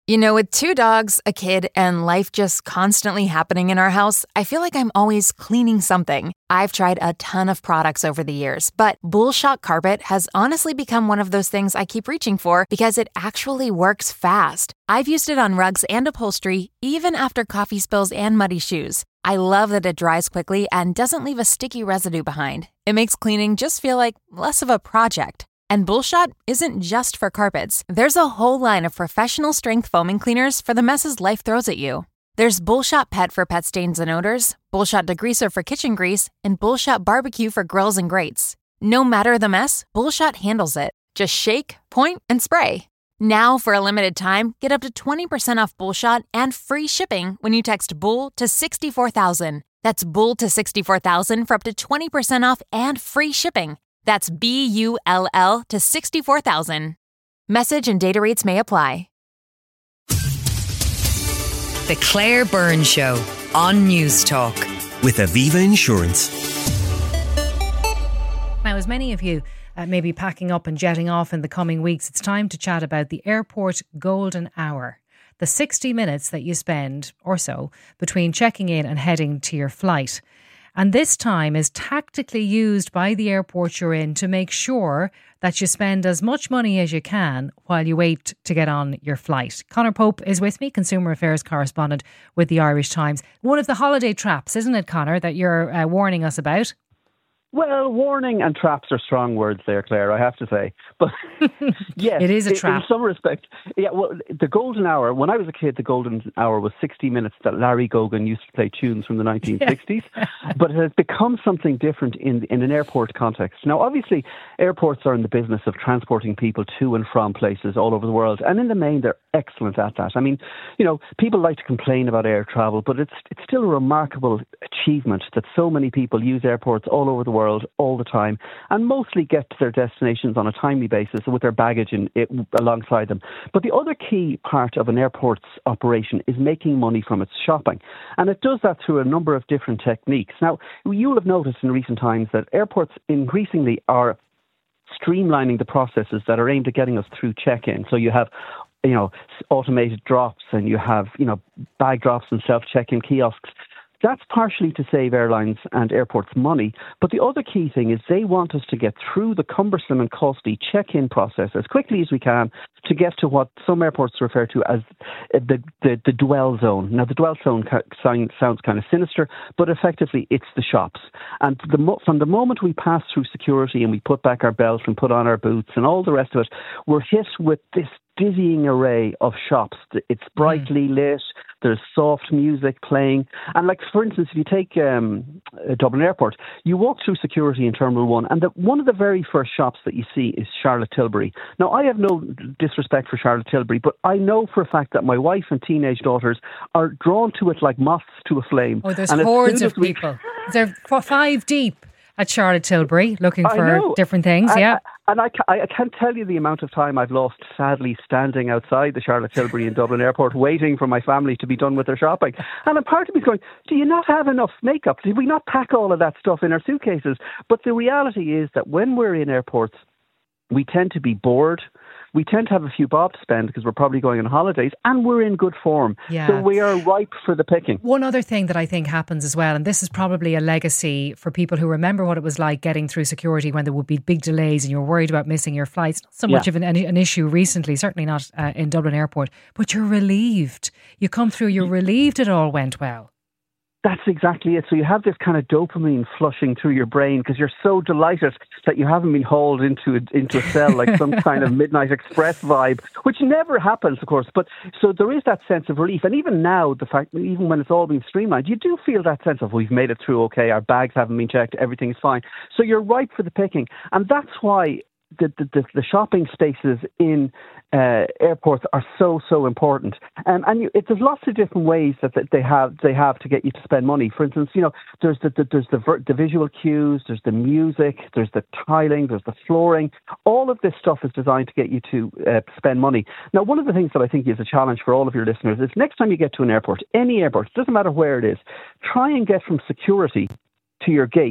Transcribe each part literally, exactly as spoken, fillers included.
You know, with two dogs, a kid, and life just constantly happening in our house, I feel like I'm always cleaning something. I've tried a ton of products over the years, but Bullshot Carpet has honestly become one of those things I keep reaching for because it actually works fast. I've used it on rugs and upholstery, even after coffee spills and muddy shoes. I love that it dries quickly and doesn't leave a sticky residue behind. It makes cleaning just feel like less of a project. And Bullshot isn't just for carpets. There's a whole line of professional strength foaming cleaners for the messes life throws at you. There's Bullshot Pet for pet stains and odors, Bullshot Degreaser for kitchen grease, and Bullshot Barbecue for grills and grates. No matter the mess, Bullshot handles it. Just shake, point, and spray. Now, for a limited time, get up to twenty percent off Bullshot and free shipping when you text BULL to sixty-four thousand. That's BULL to sixty-four thousand for up to twenty percent off and free shipping. That's B U L L to sixty-four thousand. Message and data rates may apply. The Claire Byrne Show on News Talk. With Aviva Insurance. Now, as many of you uh, may be packing up and jetting off in the coming weeks, it's time to chat about the airport golden hour. The sixty minutes that you spend or so between checking in and heading to your flight. And this time is tactically used by the airport you're in to make sure that you spend as much money as you can while you wait to get on your flight. Conor Pope is with me, Consumer Affairs Correspondent with the Irish Times. One of the holiday traps, isn't it, Conor, that you're uh, warning us about? Well, warning and traps are strong words there, Claire, I have to say. But yes, it is a trap. In some respect. Yeah, well, the golden hour, when I was a kid, the golden hour was sixty minutes that Larry Gogan used to play tunes from the nineteen sixties. But it has become something different in, in an airport context. Now, obviously, airports are in the business of transporting people to and from places all over the world. And in the main, they're excellent at that. I mean, you know, people like to complain about air travel, but it's it's still a remarkable achievement that so many people use airports all over the world. world all the time and mostly get to their destinations on a timely basis with their baggage in it, alongside them. But the other key part of an airport's operation is making money from its shopping. And it does that through a number of different techniques. Now, you'll have noticed in recent times that airports increasingly are streamlining the processes that are aimed at getting us through check-in. So you have you know, automated drops and you have, you know, bag drops and self-check-in kiosks. That's partially to save airlines and airports money, but the other key thing is they want us to get through the cumbersome and costly check-in process as quickly as we can to get to what some airports refer to as the, the, the dwell zone. Now, the dwell zone sounds kind of sinister, but effectively it's the shops. And the, from the moment we pass through security and we put back our belts and put on our boots and all the rest of it, we're hit with this dizzying array of shops. It's brightly mm. lit. There's soft music playing. And like, for instance, if you take um, Dublin Airport, you walk through security in Terminal one, and the, one of the very first shops that you see is Charlotte Tilbury. Now, I have no disrespect for Charlotte Tilbury, but I know for a fact that my wife and teenage daughters are drawn to it like moths to a flame. Oh, there's and hordes of we... people. They're five deep at Charlotte Tilbury looking for different things, I, yeah. And I, I can't tell you the amount of time I've lost, sadly, standing outside the Charlotte Tilbury in Dublin Airport, waiting for my family to be done with their shopping. And a part of me is going, do you not have enough makeup? Did we not pack all of that stuff in our suitcases? But the reality is that when we're in airports, we tend to be bored. We tend to have a few bob to spend because we're probably going on holidays and we're in good form. Yeah. So we are ripe for the picking. One other thing that I think happens as well, and this is probably a legacy for people who remember what it was like getting through security when there would be big delays and you're worried about missing your flights. Not so much yeah. of an, an issue recently, certainly not uh, in Dublin Airport, but you're relieved. You come through, you're relieved it all went well. That's exactly it. So you have this kind of dopamine flushing through your brain because you're so delighted that you haven't been hauled into a, into a cell like some kind of Midnight Express vibe, which never happens, of course. But so there is that sense of relief. And even now, the fact, even when it's all been streamlined, you do feel that sense of we've made it through okay, our bags haven't been checked, everything's fine. So you're ripe for the picking. And that's why the, the, the shopping spaces in uh, airports are so, so important. Um, and you, it, there's lots of different ways that, that they have they have to get you to spend money. For instance, you know, there's the, the there's the, the visual cues, there's the music, there's the tiling, there's the flooring. All of this stuff is designed to get you to uh, spend money. Now, one of the things that I think is a challenge for all of your listeners is next time you get to an airport, any airport, it doesn't matter where it is, try and get from security to your gate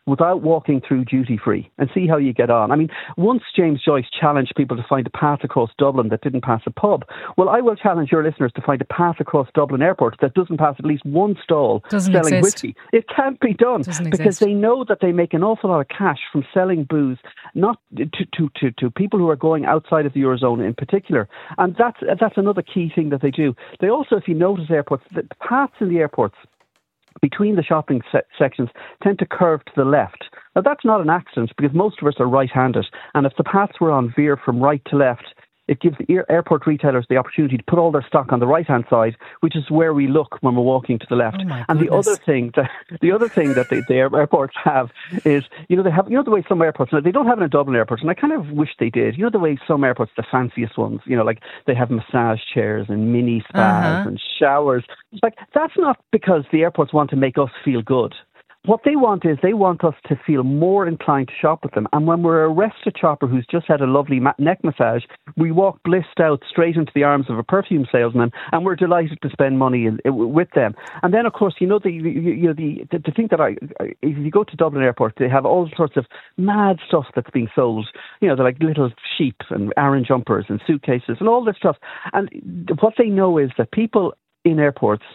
without walking through duty free and see how you get on. I mean, once James Joyce challenged people to find a path across Dublin that didn't pass a pub. Well, I will challenge your listeners to find a path across Dublin Airport that doesn't pass at least one stall doesn't selling exist. whiskey. It can't be done Doesn't because exist. they know that they make an awful lot of cash from selling booze, not to, to, to, to people who are going outside of the Eurozone in particular. And that's, that's another key thing that they do. They also, if you notice airports, the paths in the airports between the shopping se- sections tend to curve to the left. Now, that's not an accident because most of us are right-handed. And if the paths were on veer from right to left, it gives the air- airport retailers the opportunity to put all their stock on the right-hand side, which is where we look when we're walking to the left. Oh my and the goodness. other thing that the other thing that the, the air- airports have is, you know, they have, you know, the way some airports, they don't have it in Dublin airports, and I kind of wish they did. You know, the way some airports, the fanciest ones, you know, like they have massage chairs and mini spas Uh-huh. and showers. Like, that's not because the airports want to make us feel good. What they want is they want us to feel more inclined to shop with them. And when we're a rested shopper who's just had a lovely ma- neck massage, we walk blissed out straight into the arms of a perfume salesman, and we're delighted to spend money in, with them. And then, of course, you know the you, you know the, the the thing that I, if you go to Dublin Airport, they have all sorts of mad stuff that's being sold. You know, they're like little sheep and Aran jumpers and suitcases and all this stuff. And what they know is that people in airports,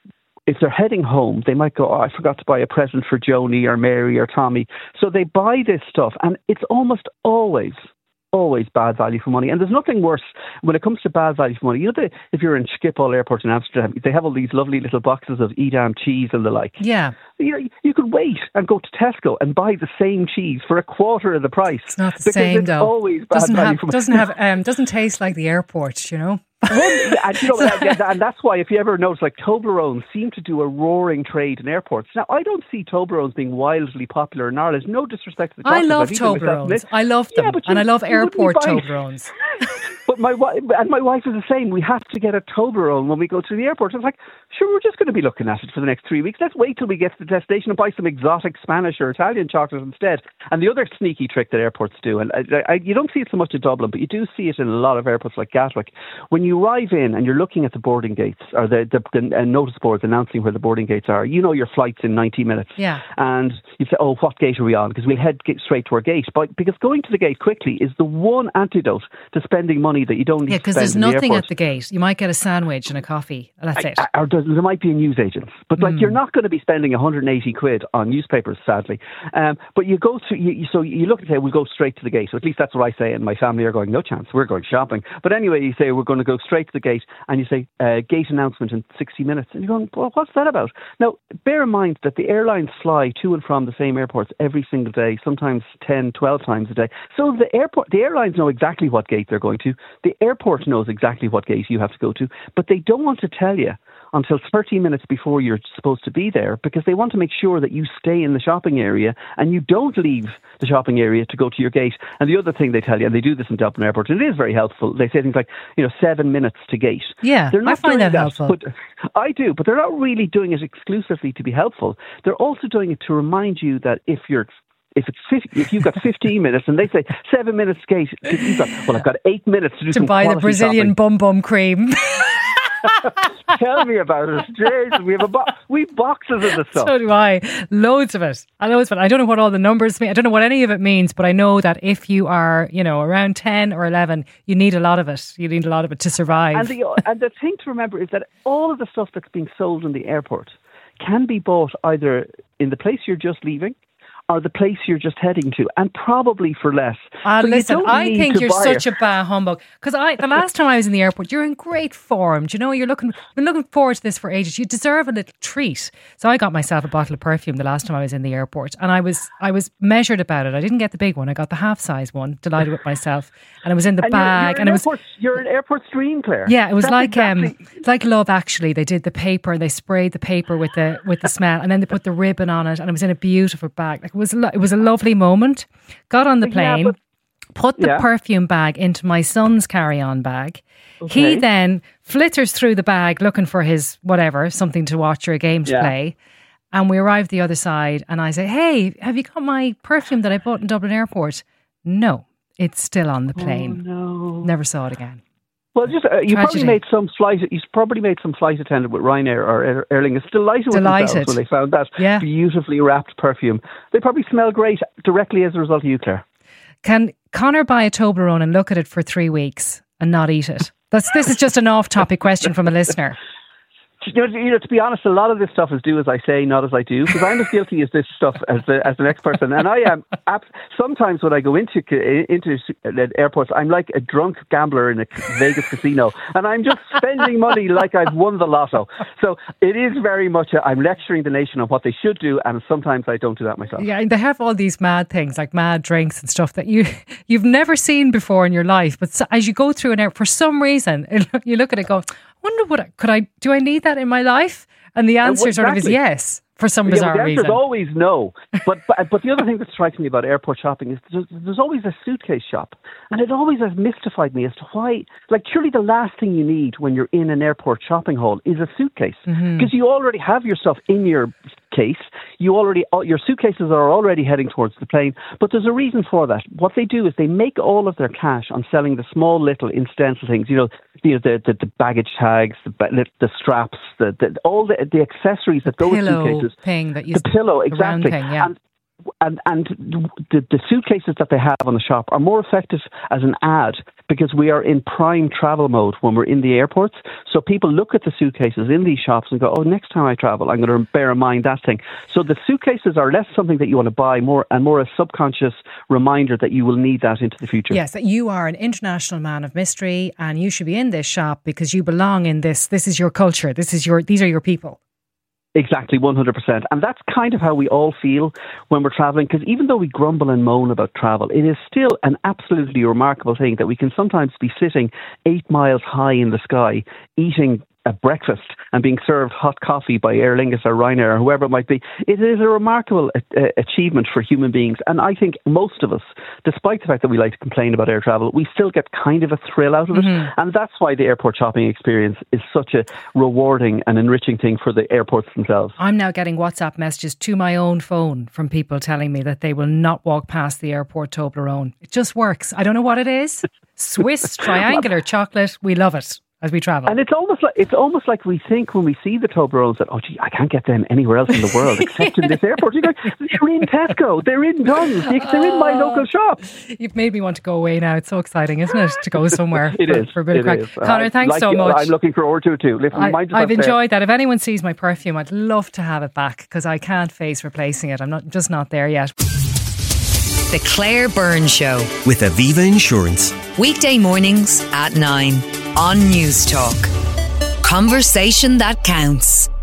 if they're heading home, they might go, oh, I forgot to buy a present for Joni or Mary or Tommy. So they buy this stuff, and it's almost always, always bad value for money. And there's nothing worse when it comes to bad value for money. You know, the, if you're in Schiphol Airport in Amsterdam, they have all these lovely little boxes of Edam cheese and the like. Yeah. You know, you could wait and go to Tesco and buy the same cheese for a quarter of the price. It's not the because same, it's though. Always bad Doesn't value have, for money. doesn't have, um, doesn't taste like the airport, you know? Well, and, you know, and, and that's why, if you ever notice, like Toblerones seem to do a roaring trade in airports. Now, I don't see Toblerones being wildly popular in Ireland. No disrespect to the I chocolate. love I've eaten myself in Toblerones. it. I love them. Yeah, but and you- I love you wouldn't be airport buying- Toblerones. But my wife and my wife is the same. We have to get a Toblerone when we go to the airport. It's like, sure, we're just going to be looking at it for the next three weeks. Let's wait till we get to the destination and buy some exotic Spanish or Italian chocolate instead. And the other sneaky trick that airports do, and I, I, you don't see it so much in Dublin, but you do see it in a lot of airports like Gatwick. When you arrive in and you're looking at the boarding gates or the, the, the uh, notice boards announcing where the boarding gates are, you know your flight's in ninety minutes. Yeah. And you say, oh, what gate are we on? Because we'll head get straight to our gate. But because going to the gate quickly is the one antidote to spending money that you don't need Yeah, to because spend there's in the nothing airport. at the gate. You might get a sandwich and a coffee. That's it. Or there, there might be a newsagent, but like you're not going to be spending one hundred eighty quid on newspapers, sadly. Um, but you go to, you, you, so you look and say, we'll go straight to the gate. So at least that's what I say, and my family are going, no chance, we're going shopping. But anyway, you say, we're going to go straight to the gate, and you say, uh, gate announcement in sixty minutes. And you're going, well, what's that about? Now, bear in mind that the airlines fly to and from the same airports every single day, sometimes ten, twelve times a day. So the airport, the airlines know exactly what gate they're going to. The airport knows exactly what gate you have to go to, but they don't want to tell you until thirty minutes before you're supposed to be there, because they want to make sure that you stay in the shopping area and you don't leave the shopping area to go to your gate. And the other thing they tell you, and they do this in Dublin Airport, and it is very helpful, they say things like, you know, seven minutes to gate. Yeah, They're not I find doing that helpful. But I do, but they're not really doing it exclusively to be helpful. They're also doing it to remind you that if you're If it's fifty, if you've got fifteen minutes and they say seven minutes gate, you've got, well, I've got eight minutes to do To some buy the quality Brazilian shopping. bum bum cream. Tell me about it. Jeez, we have a bo- we have boxes of the stuff. So do I. Loads of it. I loads of it. I don't know what all the numbers mean. I don't know what any of it means, but I know that if you are, you know, around ten or eleven, you need a lot of it. You need a lot of it to survive. And the and the thing to remember is that all of the stuff that's being sold in the airport can be bought either in the place you're just leaving or the place you're just heading to, and probably for less. Ah, So you listen, don't I need think to you're buy such it. a bah humbug. Because I, the last time I was in the airport, you're in great form. Do you know, you're looking, been looking forward to this for ages. You deserve a little treat. So I got myself a bottle of perfume the last time I was in the airport, and I was, I was measured about it. I didn't get the big one. I got the half size one. Delighted with myself, and it was in the And you're- bag, you're and an it was. airport, you're an airport's dream, Claire. Yeah, it was That's like exactly- um, like Love Actually. They did the paper and they sprayed the paper with the with the smell, and then they put the ribbon on it, and it was in a beautiful bag. Like it was, lo- it was a lovely moment. Got on the Yeah, plane, but- put the Yeah. perfume bag into my son's carry-on bag. He Okay. then flitters through the bag looking for his whatever, something to watch or a game to Yeah. play. And we arrived the other side, and I say, "Hey, have you got my perfume that I bought in Dublin Airport?" No, it's still on the plane. Oh, no. Never saw it again. Well, just uh, you Tragedy. probably made some flight. You probably made some flight attendant with Ryanair or Aer, Aer Lingus delighted, Delighted. with themselves when they found that Yeah. beautifully wrapped perfume. They probably smell great directly as a result of you, Claire. Can Conor buy a Toblerone and look at it for three weeks and not eat it? That's this is just an off-topic question from a listener. You know, you know, to be honest, a lot of this stuff is do as I say, not as I do, because I'm as guilty as this stuff as the as the next person. And I am. Ab- sometimes when I go into into airports, I'm like a drunk gambler in a Vegas casino, and I'm just spending money like I've won the lotto. So it is very much a, I'm lecturing the nation on what they should do, and sometimes I don't do that myself. Yeah, and they have all these mad things like mad drinks and stuff that you you've never seen before in your life. But so, as you go through an air, for some reason, you look at it, go, wonder what I, could I do? I need that in my life? And the answer well, sort of is exactly. yes. For some Yeah, bizarre the answer reason. is always no. But, but but the other thing that strikes me about airport shopping is there's, there's always a suitcase shop. And it always has mystified me as to why, like surely the last thing you need when you're in an airport shopping hall is a suitcase. Because mm-hmm. you already have your stuff in your case. You already, your suitcases are already heading towards the plane. But there's a reason for that. What they do is they make all of their cash on selling the small little incidental things, you know, you know the, the, the baggage tags, the, the straps, the, the all the, the accessories that go with suitcases. Thing that you the pillow, exactly. Thing, yeah. And and and the, the suitcases that they have on the shop are more effective as an ad because we are in prime travel mode when we're in the airports. So people look at the suitcases in these shops and go, oh, next time I travel, I'm going to bear in mind that thing. So the suitcases are less something that you want to buy, more and more a subconscious reminder that you will need that into the future. Yes, that you are an international man of mystery and you should be in this shop because you belong in this. This is your culture. This is your. These are your people. Exactly, one hundred percent. And that's kind of how we all feel when we're travelling, because even though we grumble and moan about travel, it is still an absolutely remarkable thing that we can sometimes be sitting eight miles high in the sky, eating a breakfast and being served hot coffee by Aer Lingus or Ryanair or whoever it might be. It is a remarkable uh, achievement for human beings. And I think most of us, despite the fact that we like to complain about air travel, we still get kind of a thrill out of it. Mm-hmm. And that's why the airport shopping experience is such a rewarding and enriching thing for the airports themselves. I'm now getting WhatsApp messages to my own phone from people telling me that they will not walk past the airport Toblerone. It just works. I don't know what it is. Swiss triangular chocolate. We love it as we travel. And it's almost like it's almost like we think when we see the Toblerones that, oh gee, I can't get them anywhere else in the world except in this airport. You go, they're in Tesco, they're in Dunn's, they're in my local shop. You've made me want to go away now. It's so exciting, isn't it, to go somewhere it for, is, for a bit it of crack. Is. Conor, uh, thanks like so you, much. I'm looking forward to it too. Listen, I, I've enjoyed there. that. If anyone sees my perfume, I'd love to have it back because I can't face replacing it. I'm not just not there yet. The Claire Byrne Show with Aviva Insurance. Weekday mornings at nine on News Talk. Conversation that counts.